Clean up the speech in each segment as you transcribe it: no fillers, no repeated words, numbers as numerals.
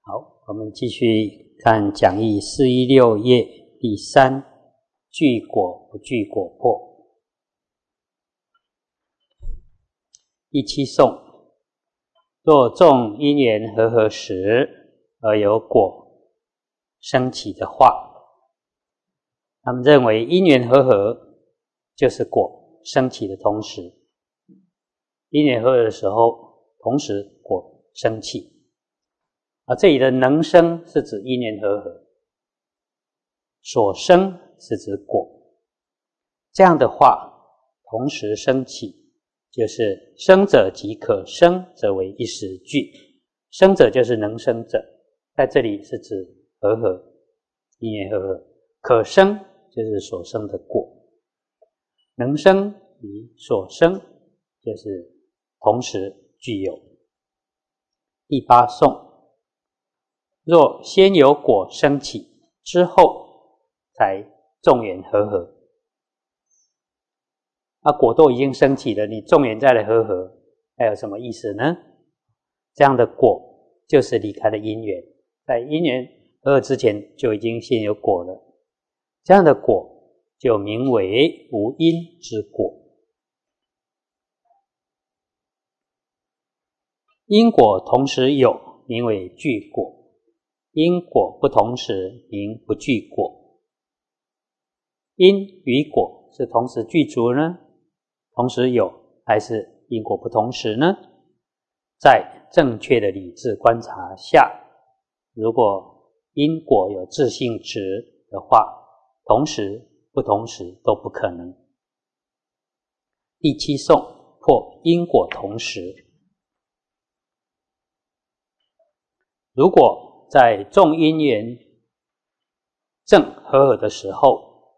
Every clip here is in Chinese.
好，我们继续看讲义416页第3，具果不具果破。第7颂，若众因缘和合时，而有果生起的话，他们认为因缘和合就是果生起的同时，因缘和合的时候，同时果生起。这里的能生是指因缘和合，所生是指果。这样的话，同时生起，就是生者即可生则为一时具，生者就是能生者，在这里是指和合，因缘和合，可生就是所生的果，能生与所生就是同时具有。第8颂，若先有果生起，之后才众缘和合。果都已经生起了，你众缘再来和合，还有什么意思呢？这样的果就是离开了因缘，在因缘和合之前就已经先有果了，这样的果就名为无因之果。因果同时有，名为具果。因果不同时，名不具果。因与果是同时具足呢，同时有，还是因果不同时呢？在正确的理智观察下，如果因果有自性质的话，同时不同时都不可能。第7颂，破因果同时。如果在众因缘正和合的时候，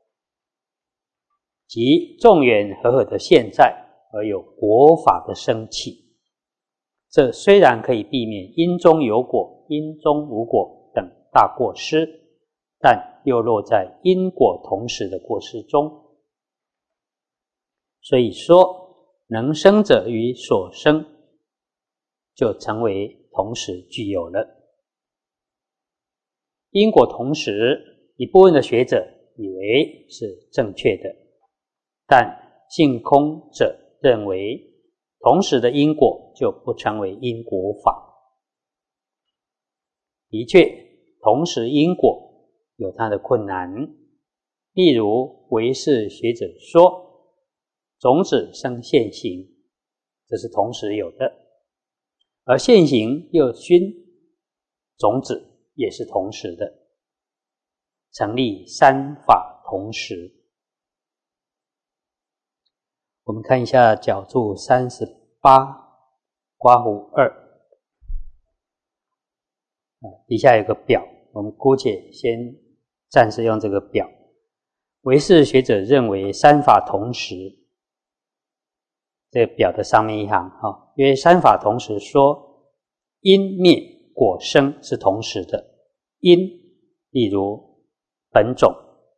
即众缘和合的现在，而有果法的生起，这虽然可以避免因中有果、因中无果等大过失，但又落在因果同时的过失中。所以说，能生者与所生就成为同时具有了。因果同时，一部分的学者以为是正确的，但性空者认为同时的因果就不成为因果法。的确，同时因果有它的困难，例如唯识学者说种子生现行，这是同时有的，而现行又熏种子也是同时的，成立三法同时。我们看一下角注38刮弧2，底下有个表，我们姑且先暂时用这个表。唯识学者认为三法同时，这个表的上面一行，因为三法同时说因灭果生是同时的。因例如本种，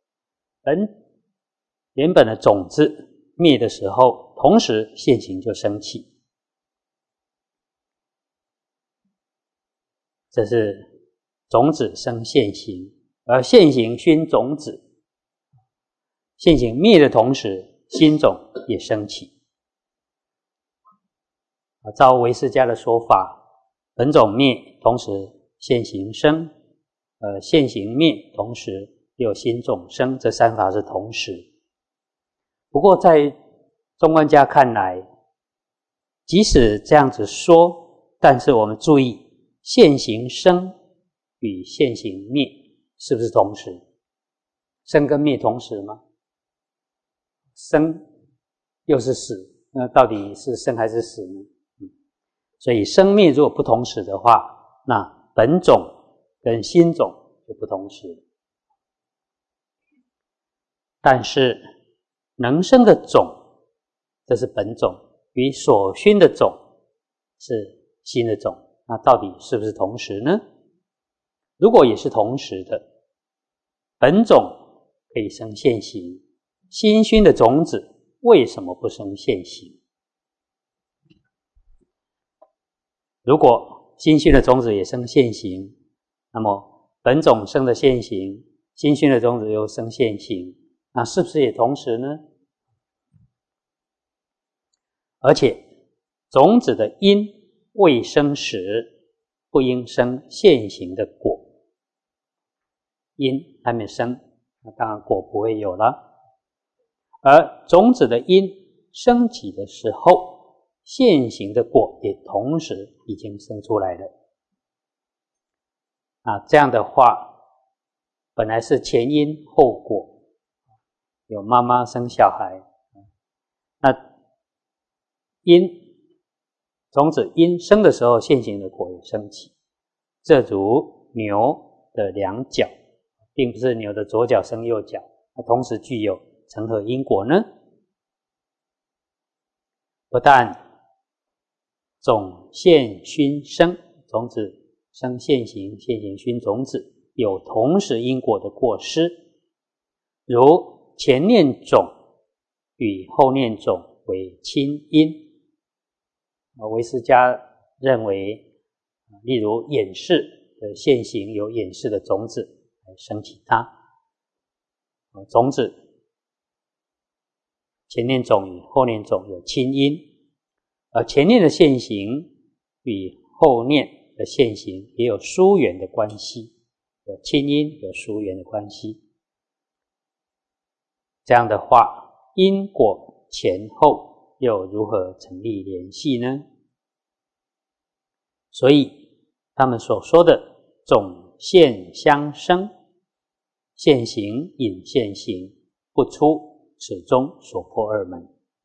原本的种子灭的时候，同时现行就生起，这是种子生现行，而现行熏种子，现行灭的同时，新种也生起。照唯识家的说法，本种灭，同时现行生，现行灭，同时又新种生，这三法是同时。不过在中观家看来，即使这样子说，但是我们注意现行生与现行灭是不是同时？生跟灭同时吗？生又是死，那到底是生还是死呢？所以生灭如果不同时的话，那本种跟新种就不同时。但是能生的种，这是本种，与所熏的种是新的种，那到底是不是同时呢？如果也是同时的，本种可以生现行，新熏的种子为什么不生现行？如果新熏的种子也生现行， 那么本种生的现行，新熏的种子又生现行，那是不是也同时呢？而且种子的因未生时，不应生现行的果。因还没生，那当然果不会有了。而种子的因升起的时候，现行的果也同时已经生出来了。这样的话，本来是前因后果，有妈妈生小孩，那种子因生的时候，现行的果也升起。这如牛的两脚，并不是牛的左脚生右脚，同时具有成何因果呢？不但种现熏生，种子生现行，现行熏种子，有同时因果的过失，如前念种与后念种为亲因。唯识家认为，例如眼识的现行有眼识的种子来生起它，种子前念种与后念种有亲因，而前念的现行与后念的现行也有疏远的关系，有亲因有疏远的关系。这样的话，因果前后又如何成立联系呢？所以他们所说的种现相生，现行引现行，不出此中所破二门。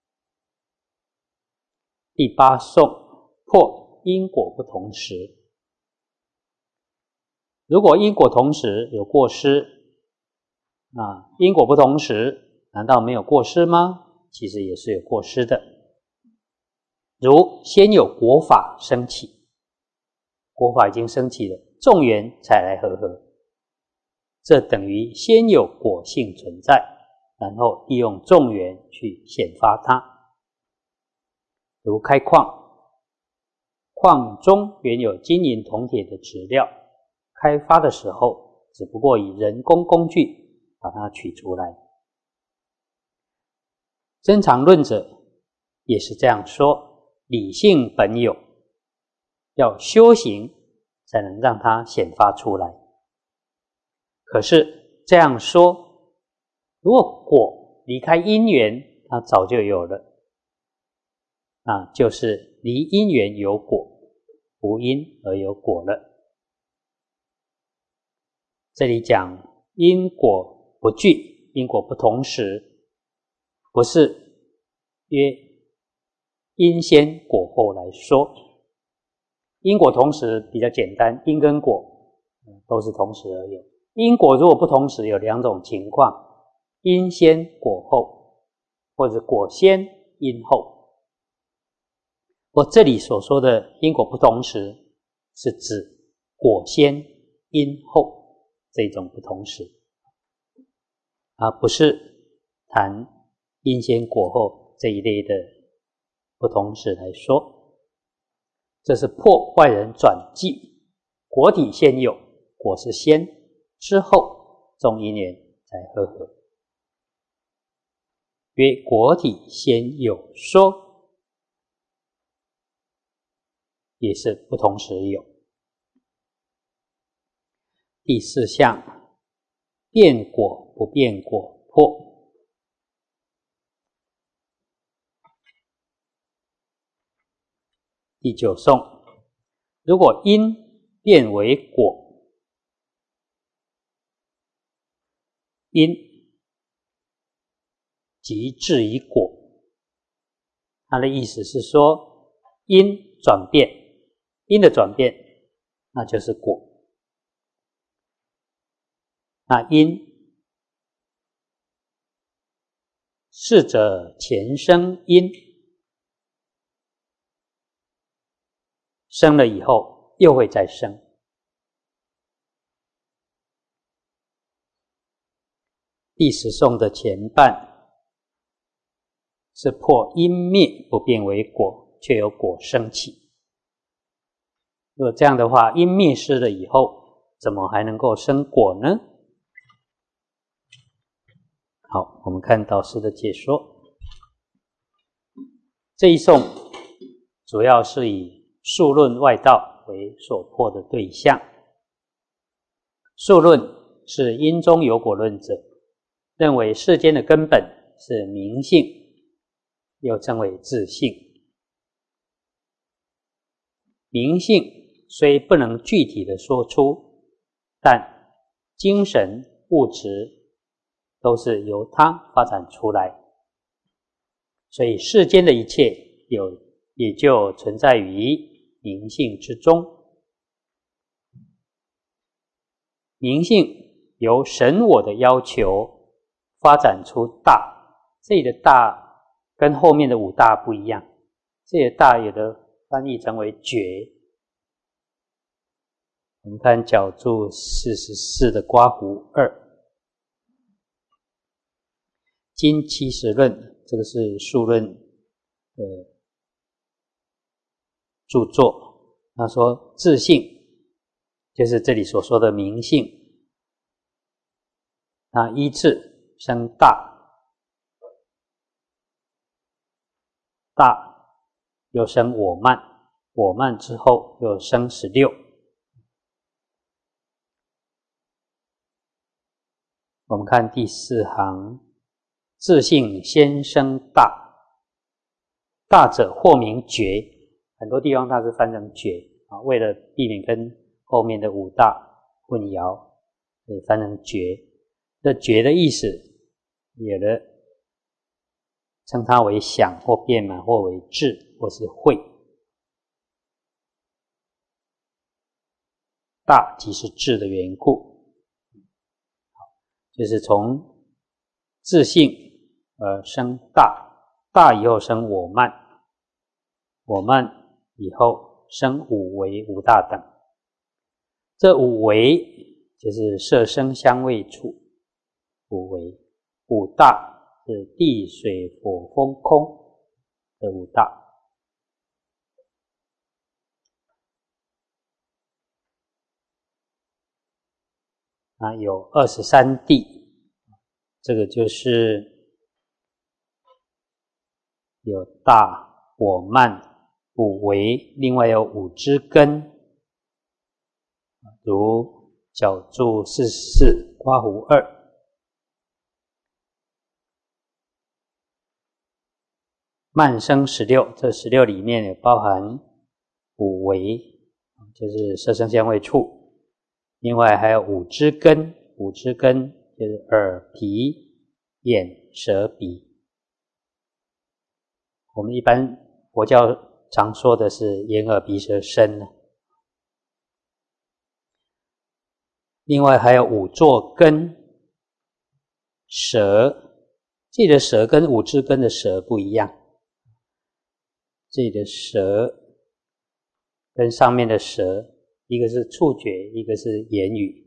第八颂破因果不同时。如果因果同时有过失，因果不同时，难道没有过失吗？其实也是有过失的。如先有果法升起，果法已经升起了，众缘才来和合，这等于先有果性存在，然后利用众缘去显发它。如开矿，矿中原有金银铜铁的质料，开发的时候只不过以人工工具把它取出来。增长论者也是这样说，理性本有，要修行才能让它显发出来。可是这样说，如果果离开因缘，它早就有了，就是离因缘有果，无因而有果了。这里讲因果不具，因果不同时，不是约因先果后来说。因果同时比较简单，因跟果都是同时而有。因果如果不同时，有两种情况，因先果后，或者果先因后。我这里所说的因果不同时，是指果先因后这种不同时，而不是谈因先果后这一类的不同时来说。这是破外人转记，果体先有，果是先，之后众因缘才和合。曰果体先有说，也是不同时有。第四项，变果不变果破。第九颂，如果因变为果，因即至于果，它的意思是说，因转变，因的转变，那就是果。那因是者前生因，生了以后又会再生。第十颂的前半是破因灭不变为果，却有果生起。如果这样的话，因灭失了以后， 怎么还能够生果呢？好，我们看导师的解说。这一颂主要是以数论外道为所破的对象。数论是因中有果论者，认为世间的根本是明性，又称为自性。明性虽不能具体的说出，但精神物质都是由它发展出来，所以世间的一切也就存在于明性之中。明性由神我的要求发展出大，这里的大跟后面的五大不一样，这里的大有的翻译成为觉。我们看角注44的刮胡2，今70论，这个是数论的著作。他说自性就是这里所说的明性，那依次生大，大又生我慢，我慢之后又生16。我们看第4行，自性先生大，大者或名觉，很多地方它是翻成觉，为了避免跟后面的五大混淆，所以翻成觉。这觉的意思，有的称它为想或遍满，或为智，或是慧。大即是智的缘故，就是从自性而生大，大以后生我慢，我慢以后生五为五大等。这五为就是色声香味触，五为。五大是地水火风空的五大。有23地，这个就是有大、我慢、五为，另外有五之根，如角注44刮胡2。慢生16，这16里面有包含五为，就是色声香味触。另外还有五之根，五之根就是耳、鼻、眼、舌、鼻。我们一般佛教常说的是眼、耳、鼻、舌、身。另外还有五作根，舌，这里的舌跟五之根的舌不一样，这里的舌跟上面的舌，一个是触觉，一个是言语。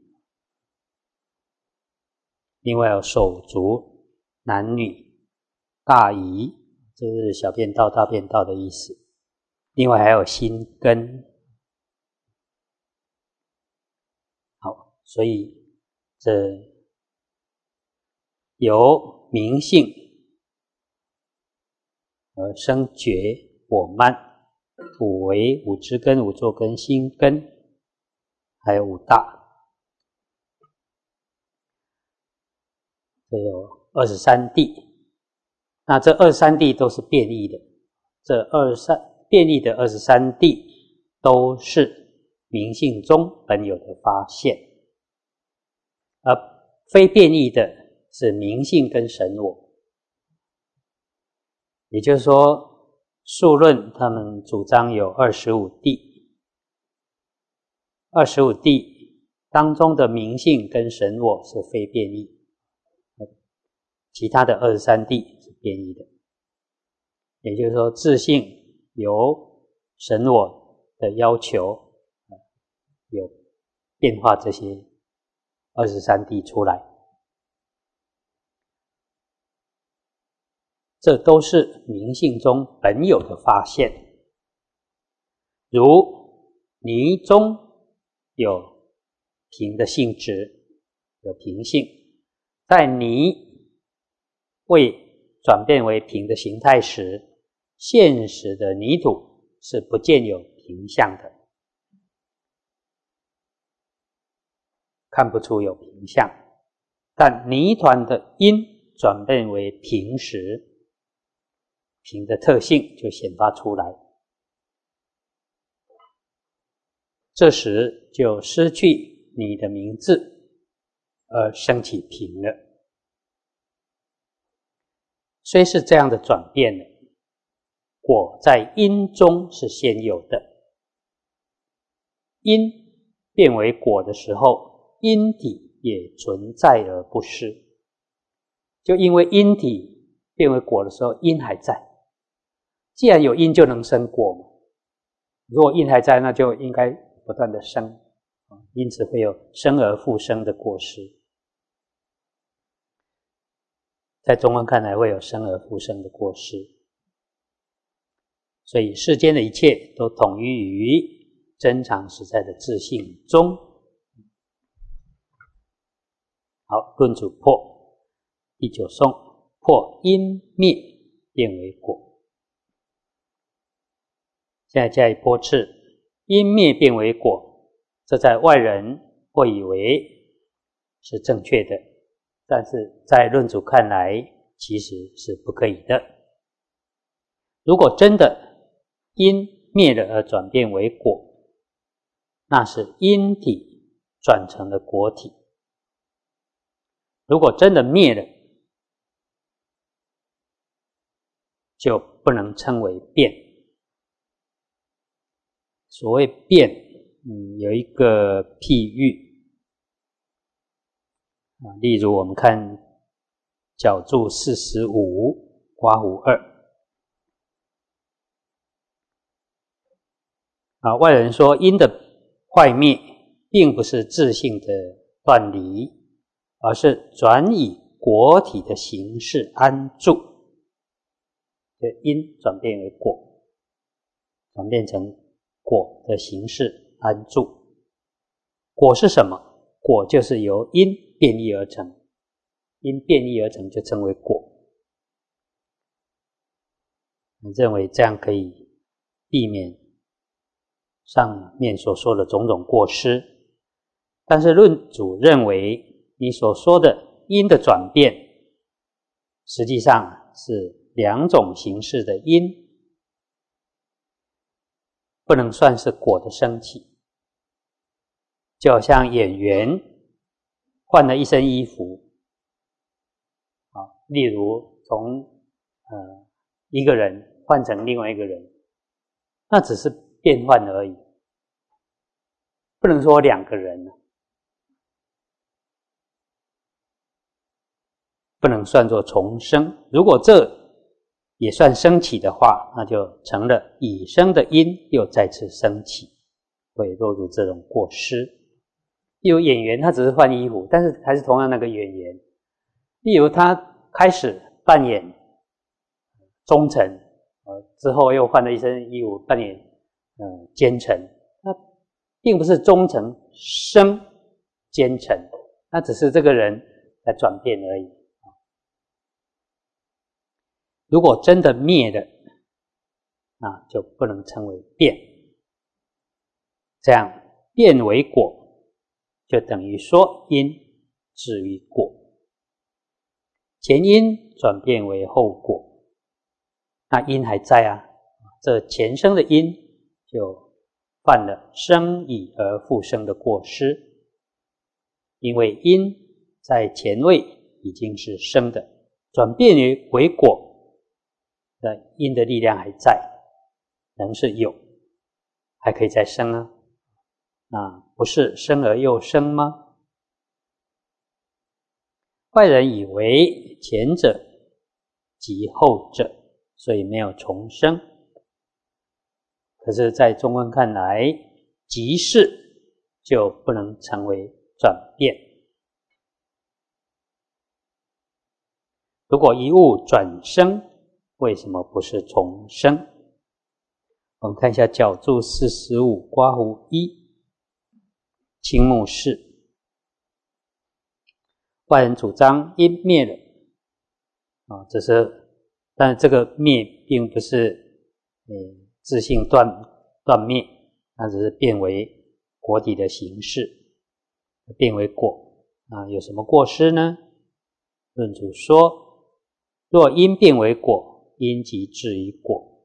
另外有手足、男女、大仪，这是小便道、大便道的意思。另外还有心根。好，所以这由明性而生觉、我慢、五为、五之根、五作根、心根，还有五大。这有23地，那这23地都是变异的，这变异的23地都是明性中本有的发现，而非变异的是明性跟神我。也就是说，数论他们主张有25地，25地当中的明性跟神我是非变异，其他的23地是变异的。也就是说，自性由神我的要求有变化这些23地出来，这都是明性中本有的发现。如泥中有平的性质，有平性。在泥未转变为平的形态时，现实的泥土是不见有平相的，看不出有平相。但泥团的因转变为平时，平的特性就显发出来，这时就失去你的名字，而升起平了。虽是这样的转变呢，果在因中是先有的。因变为果的时候，因体也存在而不失。就因为因体变为果的时候，因还在。既然有因，就能生果嘛。如果因还在，那就应该不断的生，因此会有生而复生的果实。在中观看来，会有生而复生的果实。所以世间的一切都统一于真常实在的自性中。好，论主破。第九颂，破因灭变为果。现在加以驳斥，因灭变为果，这在外人会以为是正确的，但是在论主看来其实是不可以的。如果真的因灭了而转变为果，那是因体转成了果体。如果真的灭了，就不能称为变。所谓变，有一个譬喻例如我们看角注45刮胡2外人说因的坏灭并不是自性的断离，而是转以果体的形式安住。因转变为果，转变成果的形式安住。果是什么？果就是由因变异而成，因变异而成就称为果。我认为这样可以避免上面所说的种种过失。但是论主认为你所说的因的转变实际上是两种形式的因，不能算是果的升起。就好像演员换了一身衣服例如从一个人换成另外一个人，那只是变换而已，不能说两个人，不能算作重生。如果这也算升起的话，那就成了已生的因又再次升起，会落入这种过失。例如演员他只是换衣服，但是还是同样那个演员。例如他开始扮演忠臣之后又换了一身衣服扮演奸臣，那并不是忠臣升奸臣，那只是这个人在转变而已。如果真的灭了，那就不能称为变。这样变为果，就等于说因至于果，前因转变为后果，那因还在啊，这前生的因就犯了生已而复生的过失，因为因在前位已经是生的，转变为果的因的力量还在，仍是有，还可以再生啊，那不是生而又生吗？外人以为前者即后者，所以没有重生。可是在中观看来，即是就不能成为转变。如果一物转生，为什么不是重生？我们看一下角注45刮胡1青木氏。 外人主张因灭了但是这个灭并不是自性断灭，它只是变为果体的形式，变为果有什么过失呢？论主说，若因变为果，因即至于果。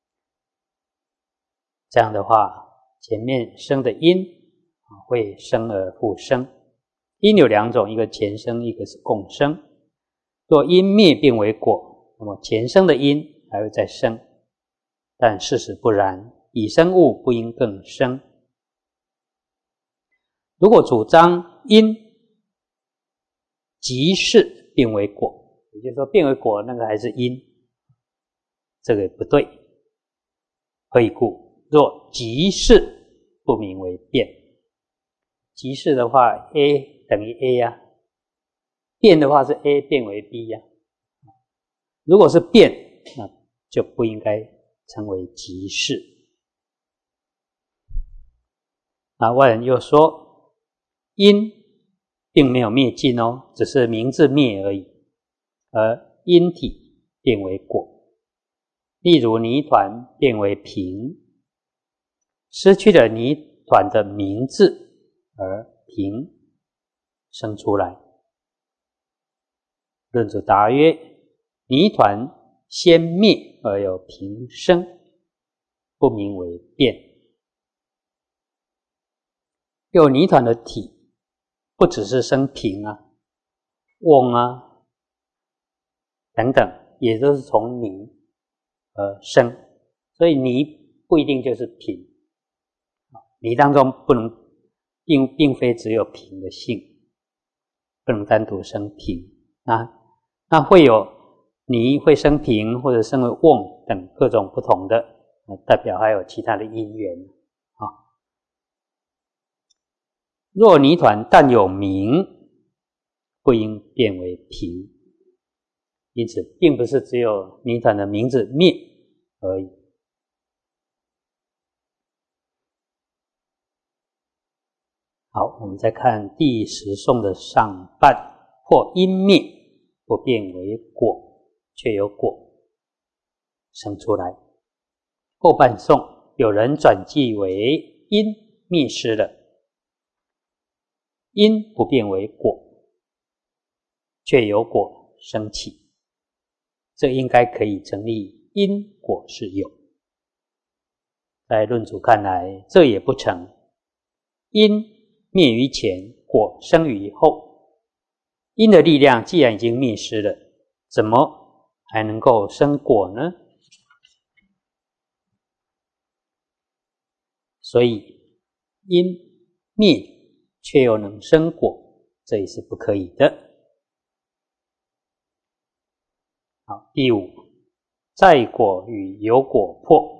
这样的话，前面生的因会生而复生。因有两种，一个前生，一个是共生。若因灭变为果，那么前生的因还会再生，但事实不然，已生物不应更生。如果主张因即是变为果，也就是说变为果那个还是因，这个也不对。何以故？若即是不名为变。即是的话 A 等于 A 呀，变的话是 A 变为 B 呀。如果是变，那就不应该称为即是。外人又说，因并没有灭尽只是名字灭而已，而因体变为果。例如泥团变为瓶，失去了泥团的名字，而瓶生出来。论主答曰：泥团先灭而有瓶生，不名为变。有泥团的体不只是生瓶瓮等等，也都是从泥而生，所以泥不一定就是瓶。泥当中并非只有瓶的性，不能单独生瓶。那会有泥会生瓶或者生为瓮等各种不同的，代表还有其他的因缘若泥团但有名，不应变为瓶。因此并不是只有泥团的名字灭而已。好，我们再看第10颂的上半，或因灭不变为果，却有果生出来。后半颂有人转记为因灭失了，因不变为果，却有果生起，这应该可以成立因果是有。在论主看来，这也不成。因灭于前，果生于后。因的力量既然已经灭失了，怎么还能够生果呢？所以因灭却又能生果，这也是不可以的。好，第5，在果与有果破。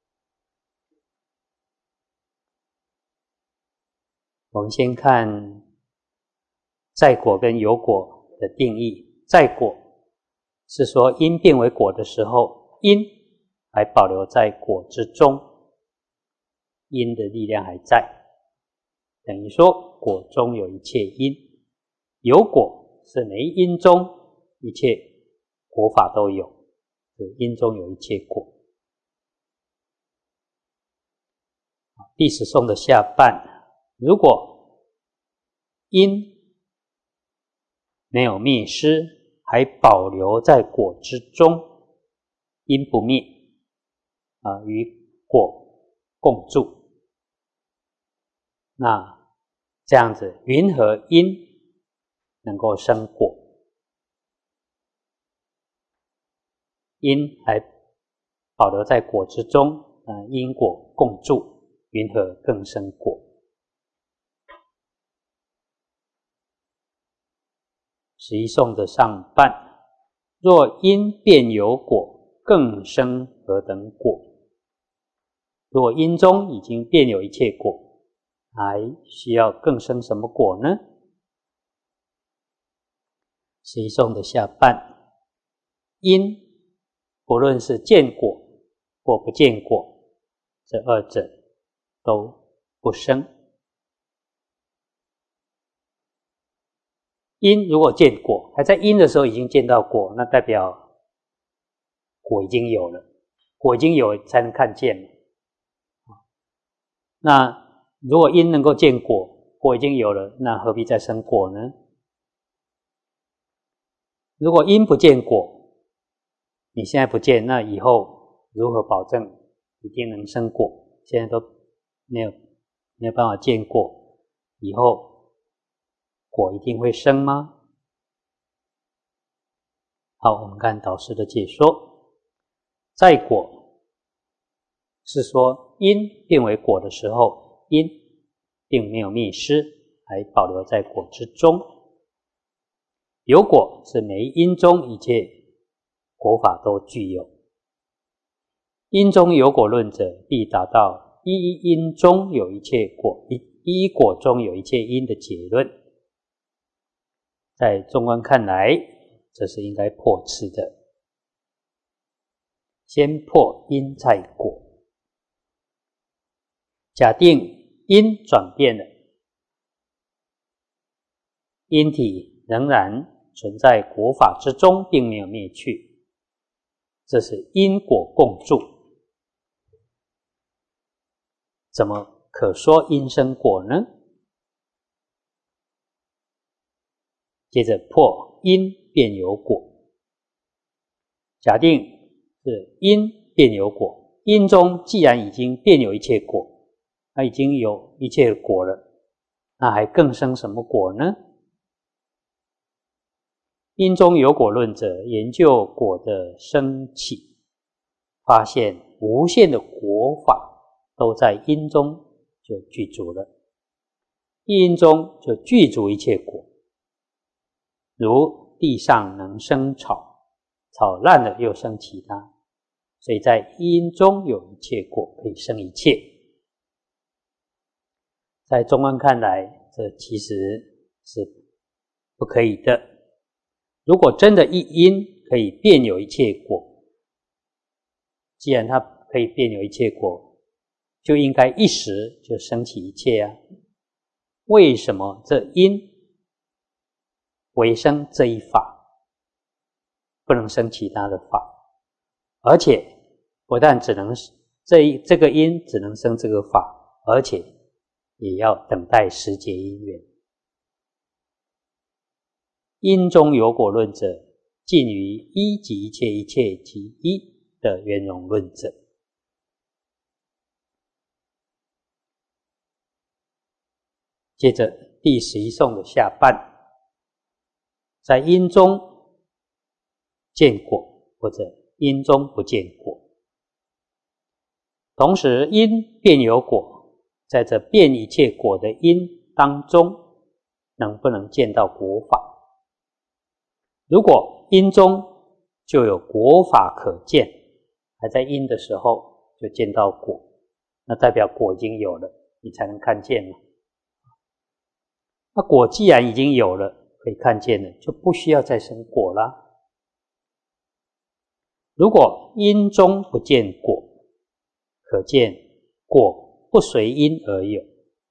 我们先看在果跟有果的定义。在果是说因变为果的时候，因还保留在果之中，因的力量还在，等于说果中有一切因。有果是每一因中一切果法都有，因中有一切果。第10颂的下半，如果因没有灭失，还保留在果之中，因不灭与果共住，那这样子云何因能够生果？因还保留在果之中，因果共住，云何更生果？11颂的上半，若因变有果，更生何等果？若因中已经变有一切果，还需要更生什么果呢？11颂的下半，因不论是见果或不见果，这二者都不生。 因如果见果，还在因的时候已经见到果，那代表果已经有了，果已经有才能看见。那如果因能够见果，果已经有了，那何必再生果呢？如果因不见果，你现在不见，那以后如何保证一定能生果？现在都没有办法见果，以后果一定会生吗？好，我们看导师的解说。在果是说因变为果的时候，因并没有灭失，还保留在果之中。有果是每一因中一切果法都具有。因中有果论者，必达到一一因中有一切果，一一果中有一切因的结论。在中观看来，这是应该破斥的。先破因在果。假定因转变了，因体仍然存在果法之中，并没有灭去，这是因果共住。怎么可说因生果呢？接着破因便有果。假定是因便有果，因中既然已经便有一切果，它已经有一切果了，那还更生什么果呢？因中有果论者，研究果的生起，发现无限的果法都在因中就具足了，因中就具足一切果。如地上能生草，草烂了又生其他，所以在因中有一切果，可以生一切。在中观看来，这其实是不可以的。如果真的一因可以变有一切果，既然它可以变有一切果，就应该一时就生起一切啊。为什么这因为生这一法，不能生其他的法？而且不但只能这个因只能生这个法，而且也要等待时节因缘。因中有果论者，近于一即一切，一切即一的圆融论者。接着第11颂的下半，在因中见果，或者因中不见果。同时因便有果，在这变一切果的因当中，能不能见到果法？如果因中就有果法可见，还在因的时候就见到果，那代表果已经有了，你才能看见了。那果既然已经有了，可以看见了，就不需要再生果啦。如果因中不见果，可见果不随因而有，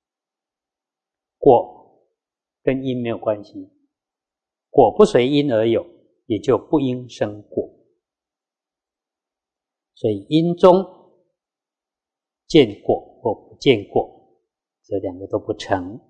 果跟因没有关系，果不随因而有，也就不应生果。所以因中见果或不见果，这两个都不成。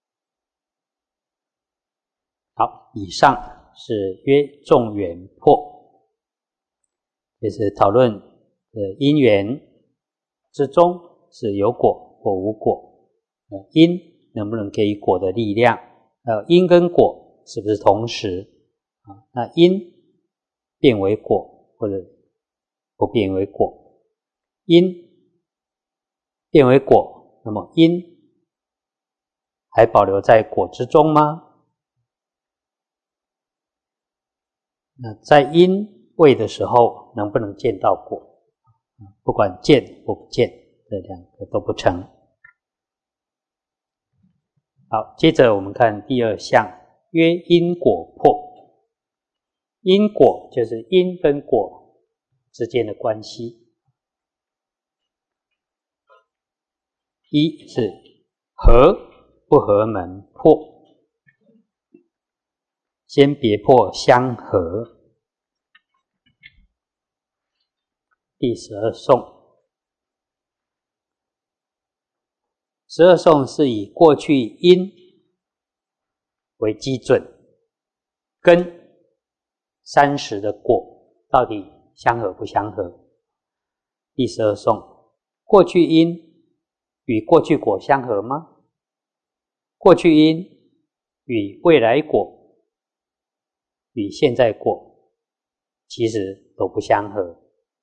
好，以上是约众缘破，就是讨论因缘之中是有果或无果，因能不能给予果的力量，还有因跟果是不是同时，那因变为果或者不变为果，因变为果，那么因还保留在果之中吗？那在因位的时候，能不能见到果？不管见或不见，这两个都不成。好，接着我们看第二项，约因果破。因果就是因跟果之间的关系。一是合不合门破。 先别破相合。第12颂，12颂是以过去因为基准，跟30的果到底相合不相合？第12颂，过去因与过去果相合吗？过去因与未来果与现在果其实都不相合。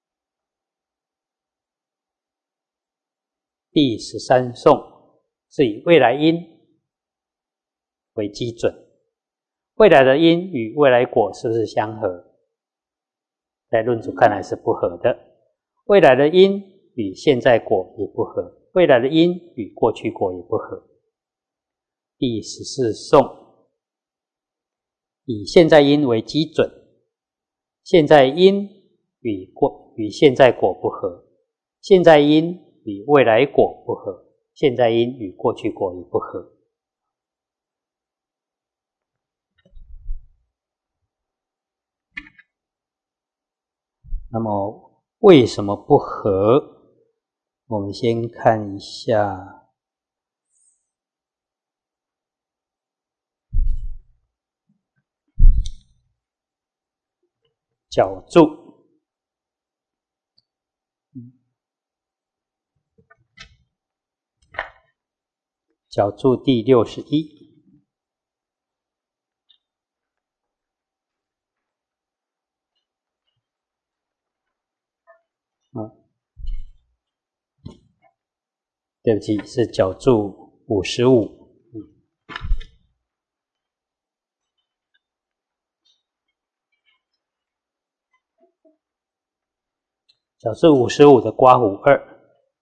第13颂是以未来因为基准，未来的因与未来果是不是相合？在论主看来是不合的。未来的因与现在果也不合，未来的因与过去果也不合。第14颂以现在因为基准，现在因与现在果不合，现在因与未来果不合，现在因与过去果也不合。那么为什么不合？我们先看一下角注。角注第61。对不起，是角注55。角注55的刮胡2，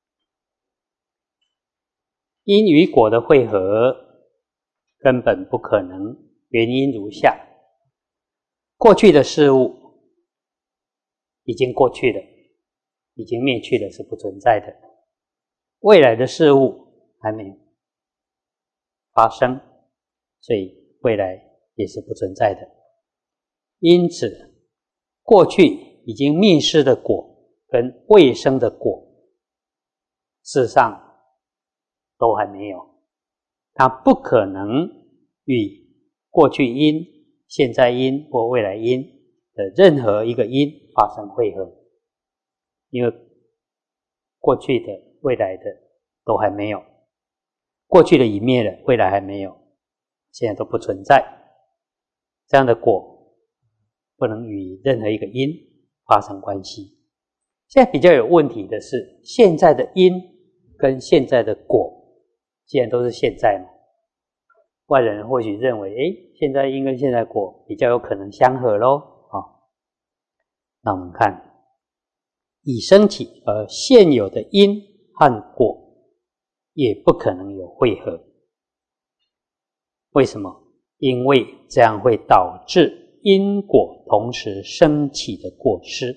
因与果的汇合根本不可能，原因如下：过去的事物已经过去了，已经灭去了，是不存在的。未来的事物还没有发生，所以未来也是不存在的。因此过去已经灭失的果跟未生的果事实上都还没有，它不可能与过去因、现在因或未来因的任何一个因发生汇合，因为过去的、未来的都还没有，过去的已灭了，未来还没有，现在都不存在。这样的果不能与任何一个因发生关系。现在比较有问题的是，现在的因跟现在的果既然都是现在嘛，外人或许认为现在因跟现在果比较有可能相合咯。那我们看已生起而现有的因和果也不可能有汇合。为什么？因为这样会导致因果同时升起的过失。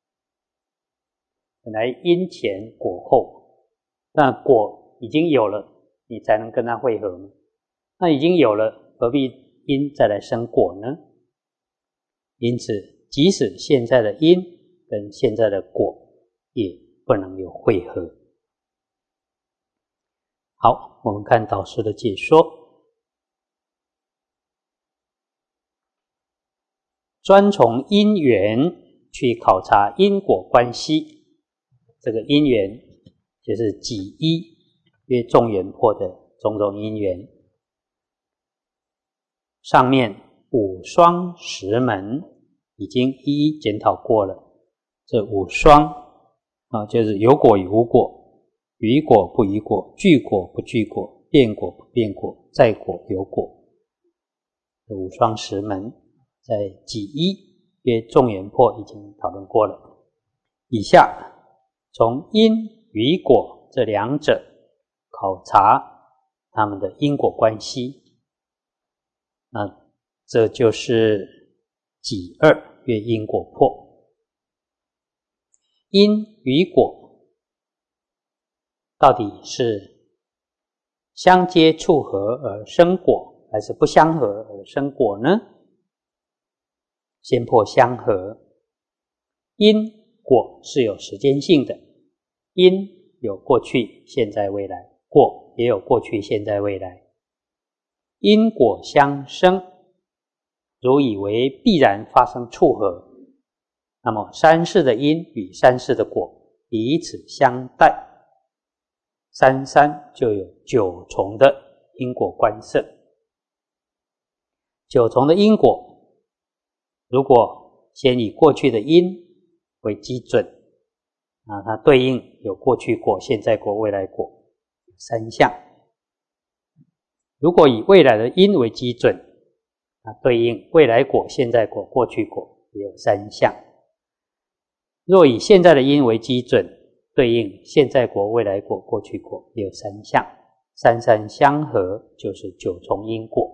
本来因前果后，那果已经有了，你才能跟它汇合吗？那已经有了，何必因再来生果呢？因此即使现在的因跟现在的果也不能有汇合。好，我们看导师的解说。专从因缘去考察因果关系，这个因缘就是己一约众缘破的种种因缘。上面5双10门已经一一检讨过了，这5双就是有果与无果，于果不于果，具果不具果，变果不变果，在果有果，这5双10门在己一约众缘破已经讨论过了。以下从因与果这两者考察他们的因果关系，那这就是己2约因果破。因与果到底是相接触合而生果，还是不相合而生果呢？ 先破相合。因果是有时间性的，因有过去、现在、未来，果也有过去、现在、未来。因果相生，如以为必然发生触合，那么三世的因与三世的果彼此相待，三三就有九重的因果关涉。九重的因果，如果先以过去的因为基准，它对应有过去果、现在果、未来果三项。如果以未来的因为基准，对应未来果、现在果、过去果也有三项。若以现在的因为基准，对应现在果、未来果、过去果也有三项，三三相合就是九重因果。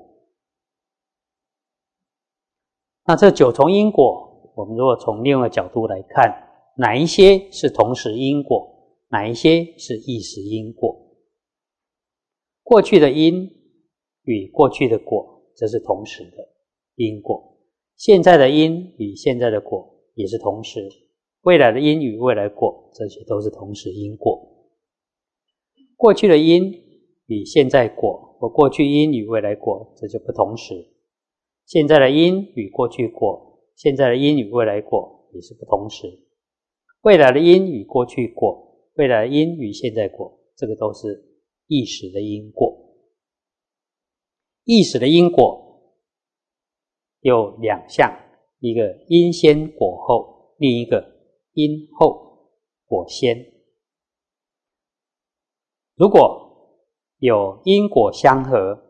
那这九重因果，我们如果从另外角度来看，哪一些是同时因果，哪一些是异时因果？过去的因与过去的果，这是同时的因果；现在的因与现在的果也是同时；未来的因与未来果，这些都是同时因果。过去的因与现在果，或过去因与未来果，这就不同时；现在的因与过去果，现在的因与未来果也是不同时；未来的因与过去果，未来的因与现在果，这个都是异时的因果。异时的因果有两项，一个因先果后，另一个因后果先。如果有因果相合，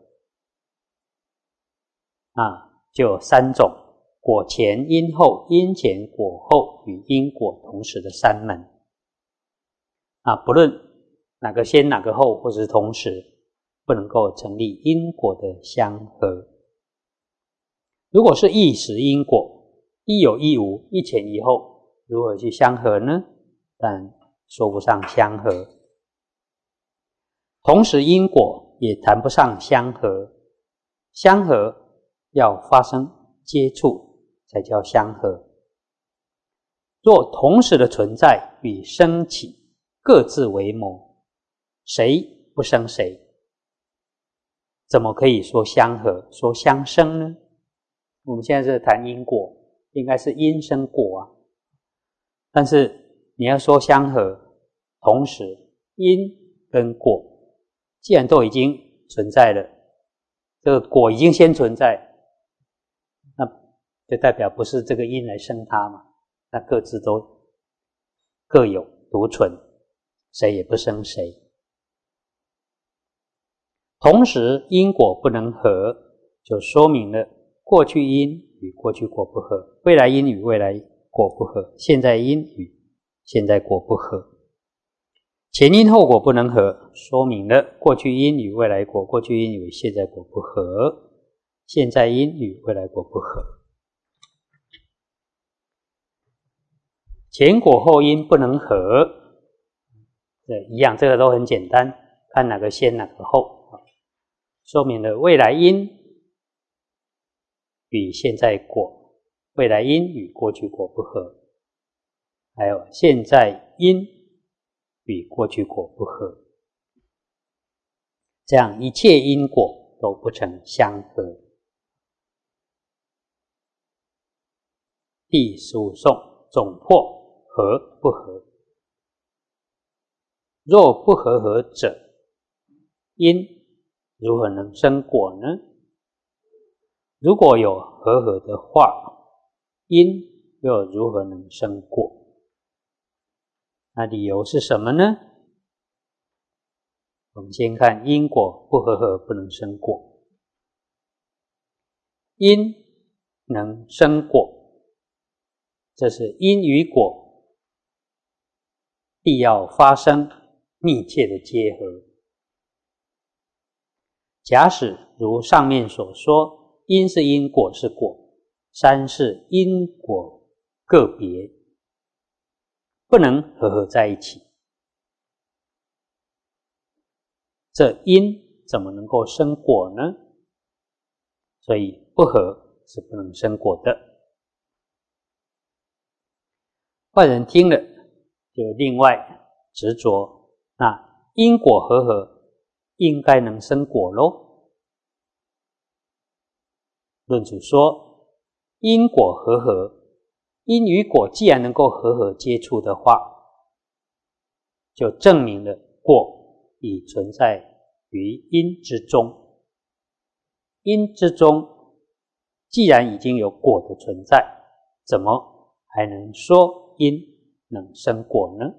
就有三种：果前因后、因前果后与因果同时的三门。不论哪个先哪个后或是同时，不能够成立因果的相合。如果是异时因果，一有一无，一前一后，如何去相合呢？但说不上相合。同时因果也谈不上相合，相合要发生接触才叫相合。若同时的存在与升起各自为谋，谁不生谁，怎么可以说相合，说相生呢？我们现在是谈因果，应该是因生果啊。但是你要说相合，同时因跟果既然都已经存在了，这个果已经先存在，那就代表不是这个因来生它嘛，那各自都各有独存，谁也不生谁。同时因果不能合，就说明了过去因与过去果不合，未来因与未来果不合，现在因与现在果不合。前因后果不能合，说明了过去因与未来果，过去因与现在果不合，现在因与未来果不合。前果后因不能合，一样，这个都很简单，看哪个先哪个后，说明了未来因与现在果，未来因与过去果不合，还有现在因与过去果不合，这样一切因果都不成相合。第15颂总破合不合。若不合合者，因如何能生果呢？如果有合合的话，因又如何能生果？那理由是什么呢？我们先看因果不合合不能生果。因能生果，这是因与果必要发生密切的结合。假使如上面所说，因是因，果是果，三是因果个别，不能合合在一起，这因怎么能够生果呢？所以不合是不能生果的。 坏人听了就另外执着，那因果和合，应该能生果咯。论主说，因果和合，因与果既然能够和合接触的话，就证明了果已存在于因之中。因之中既然已经有果的存在，怎么还能说因能生果呢？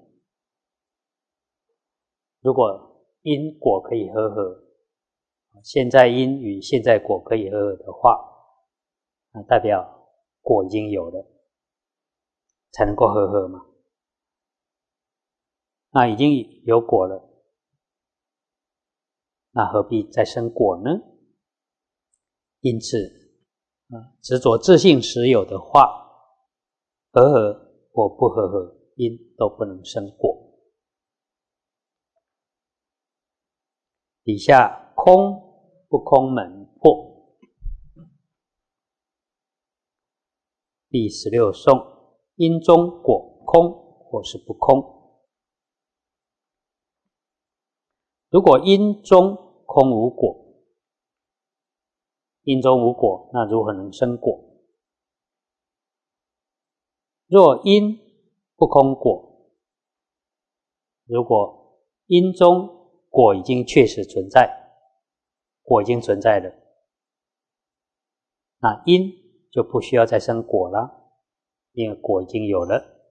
如果因果可以和合，现在因与现在果可以和合的话，那代表果已经有了，才能够和合嘛。那已经有果了，那何必再生果呢？因此执着自性实有的话，和合或不和合，因都不能生果。底下空不空门破。第16颂，因中果空或是不空。如果因中空无果，因中无果，那如何能生果？若因不空果，如果因中果已经确实存在，果已经存在了，那因就不需要再生果了，因为果已经有了。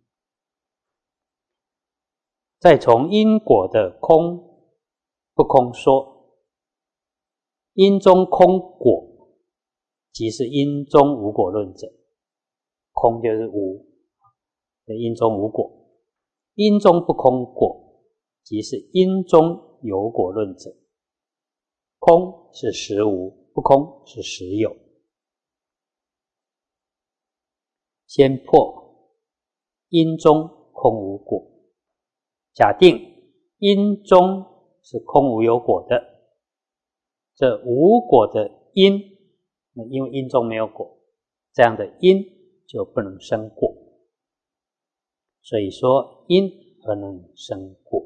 再从因果的空不空说，因中空果，即是因中无果论者。空就是无，因中无果。因中不空果，即是因中有果论者。空是实无，不空是实有。先破因中空无果。假定因中是空无有果的，这无果的因，因为因中没有果，这样的因就不能生果。所以说因而能生果。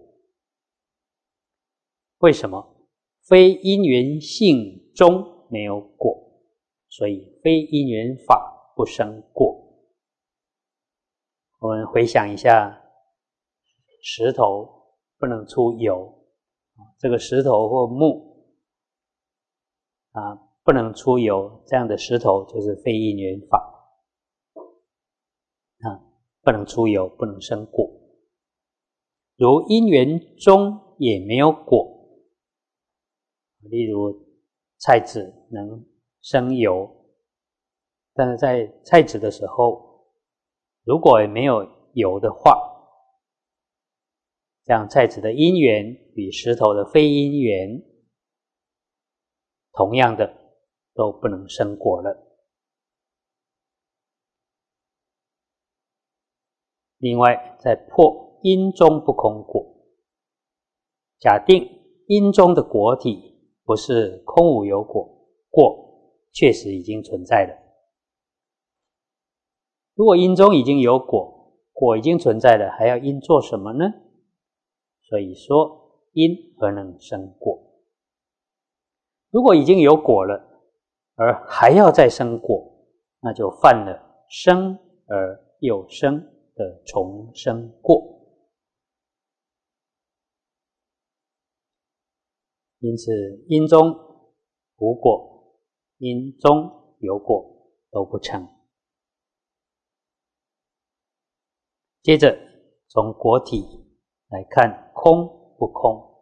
为什么？非因缘性中没有果，所以非因缘法不生果。我们回想一下，石头不能出油，这个石头或木不能出油，这样的石头就是非因缘法不能出油，不能生果。如因缘中也没有果，例如菜籽能生油，但是在菜籽的时候，如果没有油的话，这样菜籽的因缘与石头的非因缘同样的都不能生果了。另外再破因中不空果。假定因中的果体不是空无有果，果确实已经存在了。如果因中已经有果，果已经存在了，还要因做什么呢？所以说因而能生果。如果已经有果了，而还要再生果，那就犯了生而又生的重生过。因此因中无果，因中有果都不成。接着从果体来看空不空。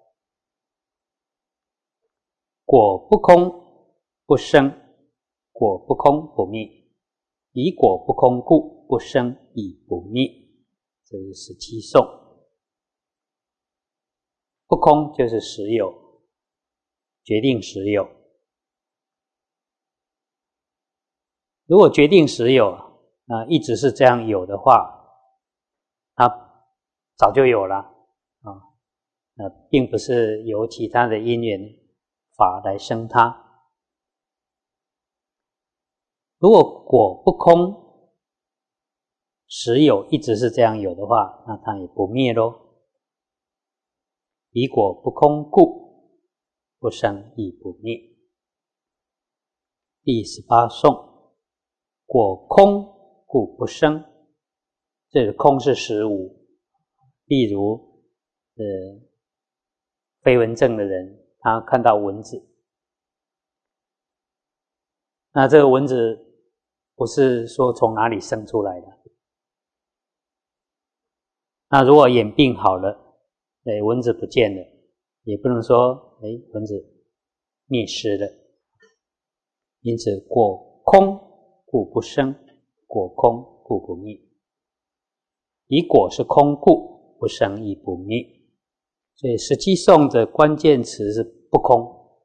果不空不生，果不空不灭，以果不空故，不生亦不灭。这是17颂。不空就是实有，决定实有。如果决定实有一直是这样有的话，它早就有了并不是由其他的因缘法来生它。如果果不空， 实有一直是这样有的话，那它也不灭咯。彼果不空故，不生亦不灭。第18颂，果空故不生。这个空是实无，例如飞蚊症的人，他看到蚊子，那这个蚊子不是说从哪里生出来的。那如果眼病好了，蚊子不见了，也不能说蚊子灭失了。因此果空故不生，果空故不灭。彼果是空故，不生亦不灭。所以17颂的关键词是不空，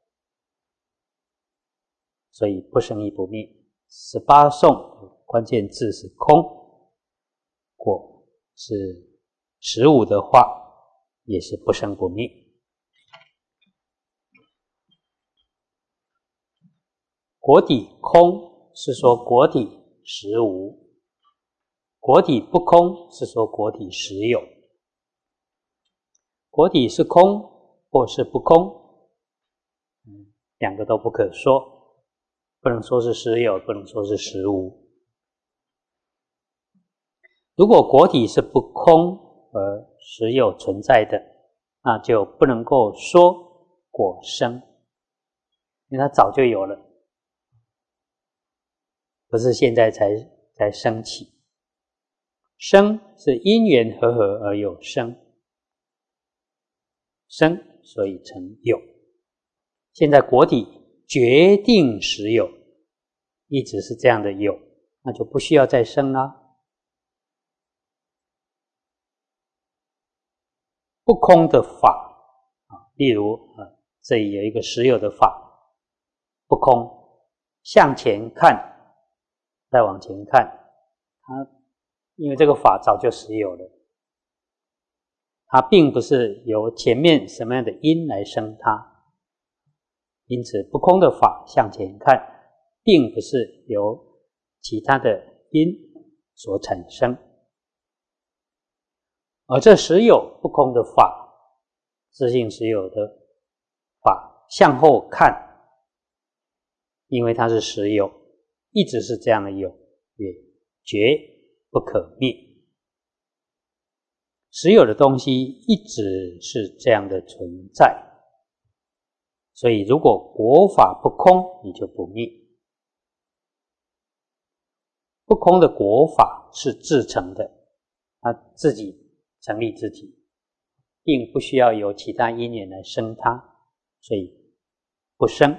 所以不生亦不灭。18颂关键字是空，果是15的话也是不生不灭。果体空是说果体实无，果体不空是说果体实有。果体是空或是不空，两个都不可说，不能说是实有，不能说是实无。如果果体是不空而实有存在的，那就不能够说果生，因为它早就有了，不是现在才升起。生是因缘和合而有生，生所以成有。现在果体决定实有，一直是这样的有，那就不需要再生啦。不空的法，例如这里有一个实有的法，不空，向前看，再往前看，因为这个法早就实有了，它并不是由前面什么样的因来生它，因此不空的法向前看，并不是由其他的因所产生。而这实有不空的法，自性实有的法向后看，因为它是实有，一直是这样的有，也绝不可灭。实有的东西一直是这样的存在，所以如果果法不空，你就不灭。不空的果法是自成的，它自己成立自己，并不需要由其他因缘来生它，所以不生。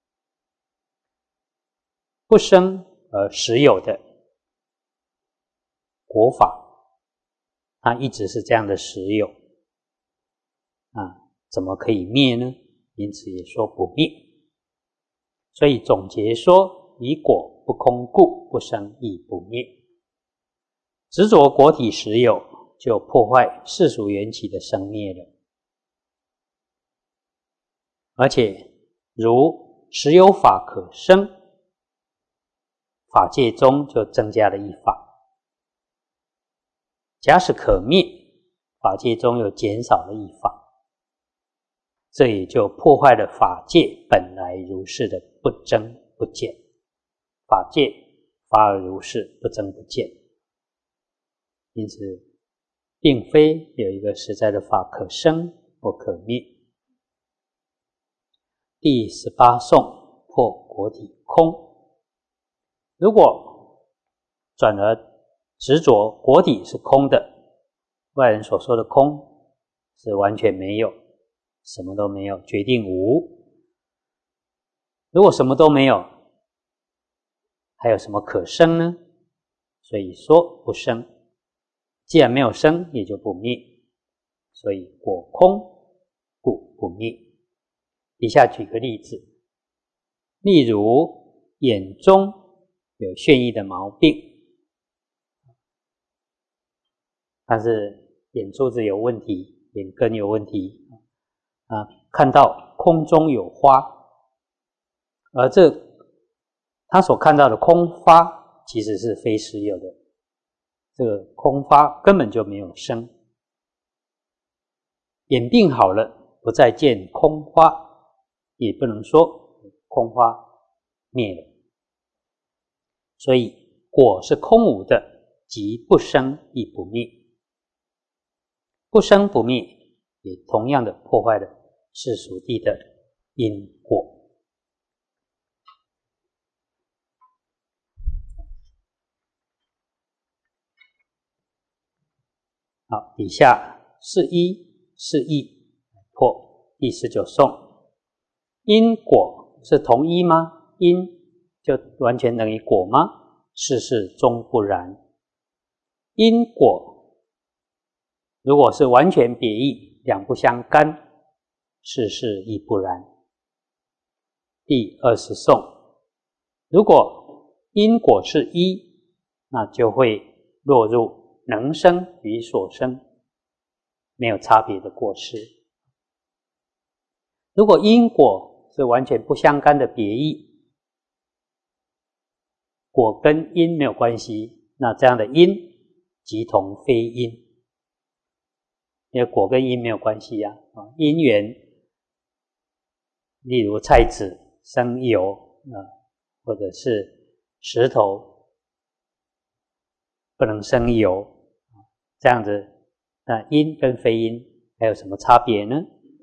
不生而实有的果法，它一直是这样的实有，怎么可以灭呢？因此也说不灭。所以总结说，彼果不空故，不生亦不灭。执着果体实有，就破坏世俗缘起的生灭了。而且如实有法可生，法界中就增加了一法；假使可灭，法界中又减少了一法。这也就破坏了法界本来如是的不增不减。法界法而如是，不增不减。因此并非有一个实在的法可生或可灭。第18颂破果体空。如果转而执着果体是空的，外人所说的空是完全没有，什么都没有，决定无。如果什么都没有，还有什么可生呢？所以说不生。既然没有生，也就不灭，所以果空故不灭。以下举个例子，例如眼中有眩熨的毛病，但是眼珠子有问题，眼根有问题，看到空中有花，而他所看到的空花其实是非实有的， 这个空发根本就没有生。眼病好了，不再见空发，也不能说空发灭了。所以果是空无的，即不生亦不灭。不生不灭，也同样的破坏了世俗谛的因果。好，底下是一是义破第19颂。因果是同一吗？因就完全等于果吗？事事终不然。因果如果是完全别异，两不相干，事事亦不然。第20颂，如果因果是一，那就会落入能生与所生没有差别的过失。如果因果是完全不相干的别异，果跟因没有关系，那这样的因即同非因，因为果跟因没有关系啊。因缘例如菜籽生油或者是石头不能生油，这样子，那因跟非因还有什么差别呢？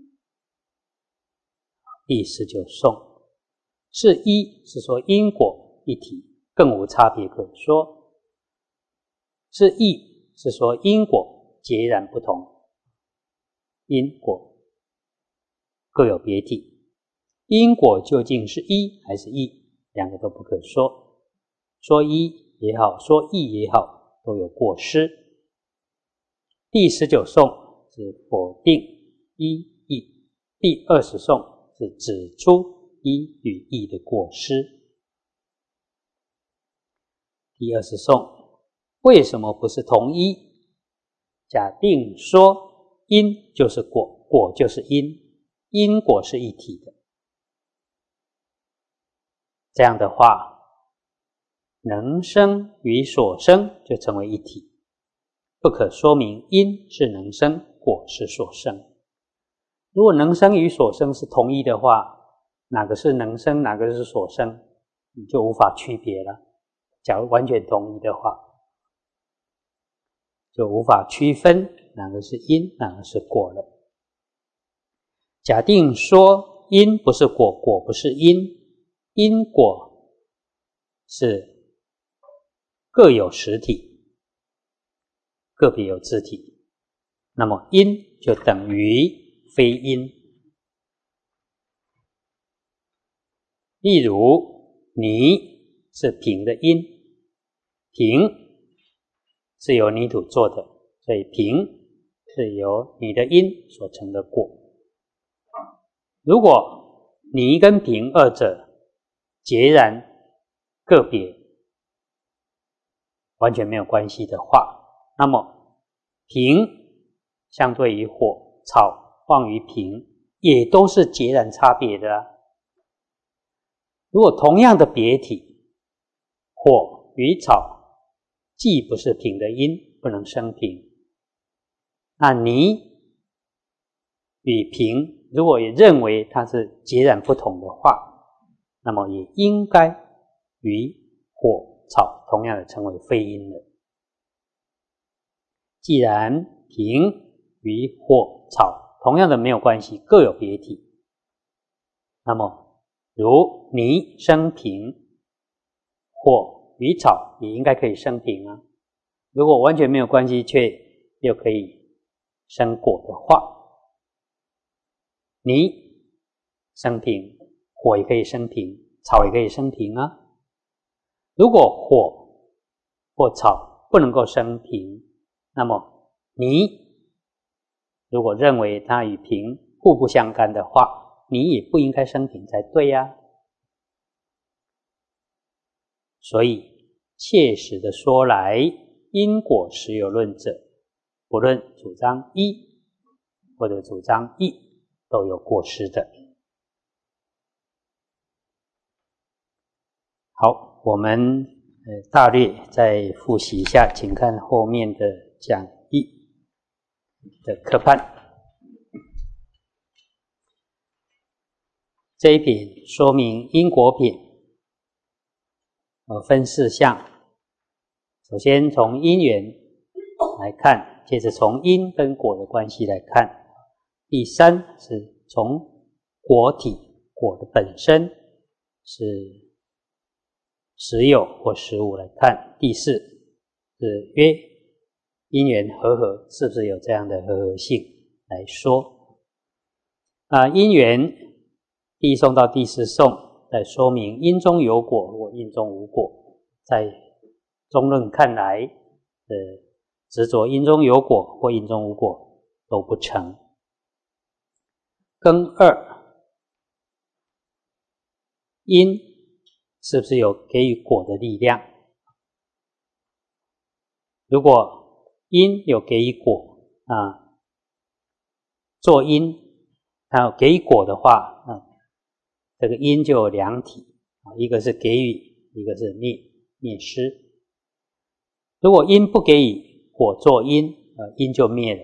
第19颂，是一是说因果一体，更无差别可说。是异是说因果截然不同，因果各有别体。因果究竟是一还是异，两个都不可说。说一也好，说异也好，都有过失。第19颂是否定一异，第20颂是指出一与异的过失。第20颂，为什么不是同一？假定说因就是果，果就是因，因果是一体的。这样的话，能生与所生就成为一体，不可说明因是能生，果是所生。如果能生与所生是同一的话，哪个是能生，哪个是所生，你就无法区别了。假如完全同一的话，就无法区分哪个是因，哪个是果了。假定说因不是果，果不是因，因果是各有实体，个别有自体，那么因就等于非因。例如泥是瓶的因，瓶是由泥土做的，所以瓶是由你的因所成的果。如果泥跟瓶二者截然个别，完全没有关系的话，那么瓶相对于火、草放于瓶，也都是截然差别的啊。如果同样的别体，火与草既不是瓶的因，不能生瓶，那泥与瓶如果也认为它是截然不同的话，那么也应该与火、草同样的成为非因了。既然瓶与火、草同样的没有关系，各有别体，那么如泥生瓶，火与草也应该可以生瓶啊。如果完全没有关系，却又可以生果的话，泥生瓶，火也可以生瓶，草也可以生瓶啊。如果火或草不能够生瓶，那么泥如果认为它与瓶互不相干的话，你也不应该生瓶才对呀。所以切实的说来，因果实有论者，不论主张一或者主张异，都有过失的。好，我们大略再复习一下，请看后面的讲义的科判。这一品说明因果品，分4项。首先从因缘来看，接着从因跟果的关系来看，第3是从果体，果的本身是实有或实无来看，第4是约因缘和合，是不是有这样的和合性来说。因缘第1颂到第4颂在说明因中有果或因中无果，在中论看来，执着因中有果或因中无果都不成。庚2，因是不是有给予果的力量？如果因有给予果做因，它有给予果的话，这个因就有2体，一个是给予，一个是灭失。如果因不给予果做因，因就灭了。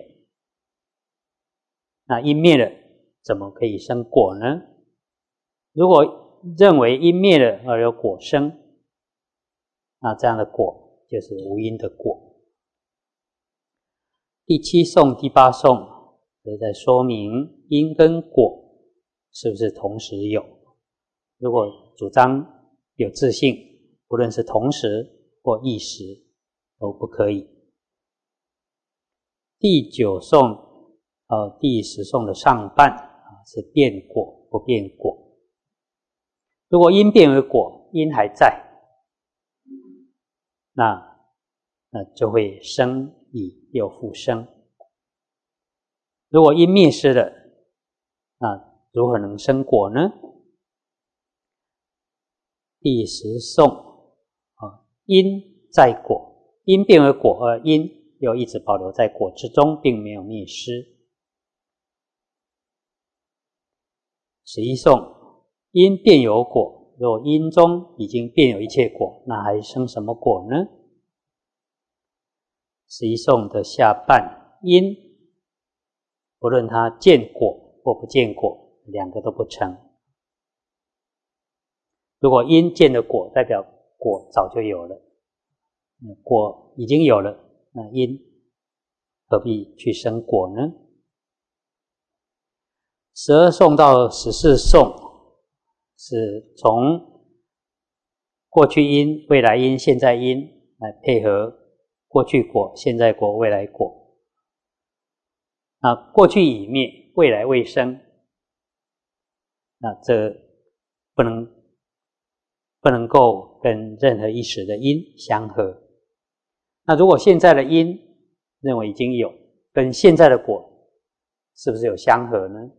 那因灭了，怎么可以生果呢？如果认为因灭了而有果生，那这样的果就是无因的果。第7颂、第8颂是在说明因跟果是不是同时有。如果主张有自性，不论是同时或异时都不可以。第9颂第10颂的上半是变果不变果。如果因变为果，因还在，那就会生已又复生。如果因灭失了，那如何能生果呢？第10颂因在果，因变为果，而因又一直保留在果之中，并没有灭失。11颂因变有果，若因中已经变有一切果，那还生什么果呢？11颂的下半，因不论它见果或不见果，2个都不成。如果因见了果，代表果早就有了，果已经有了，那因何必去生果呢？12颂到14颂是从过去因、未来因、现在因来配合过去果、现在果、未来果。那过去已灭，未来未生，那这不能够跟任何一时的因相合。那如果现在的因认为已经有，跟现在的果是不是有相合呢？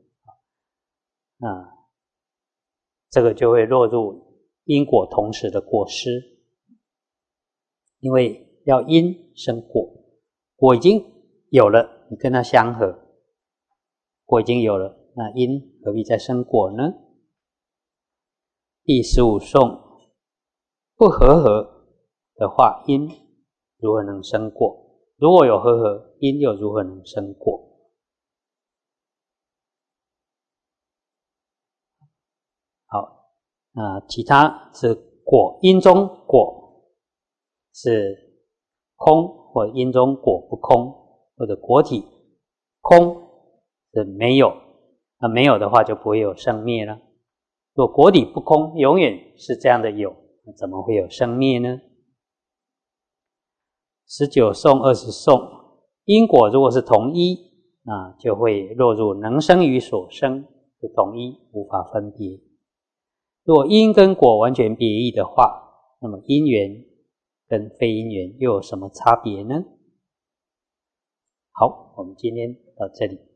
这个就会落入因果同时的过失。因为要因生果，果已经有了，你跟它相合，果已经有了，那因何必再生果呢？第15颂不和合的话，因如何能生果？如果有和合，因又如何能生果？好，其他是果，因中果是空，或因中果不空，或者果体空是没有，那没有的话就不会有生灭了。如果果体不空，永远是这样的有，那怎么会有生灭呢？19颂、20颂，因果如果是同一，那就会落入能生与所生的同一，无法分别。如果因跟果完全别异的话，那么因缘跟非因缘又有什么差别呢？好，我们今天到这里。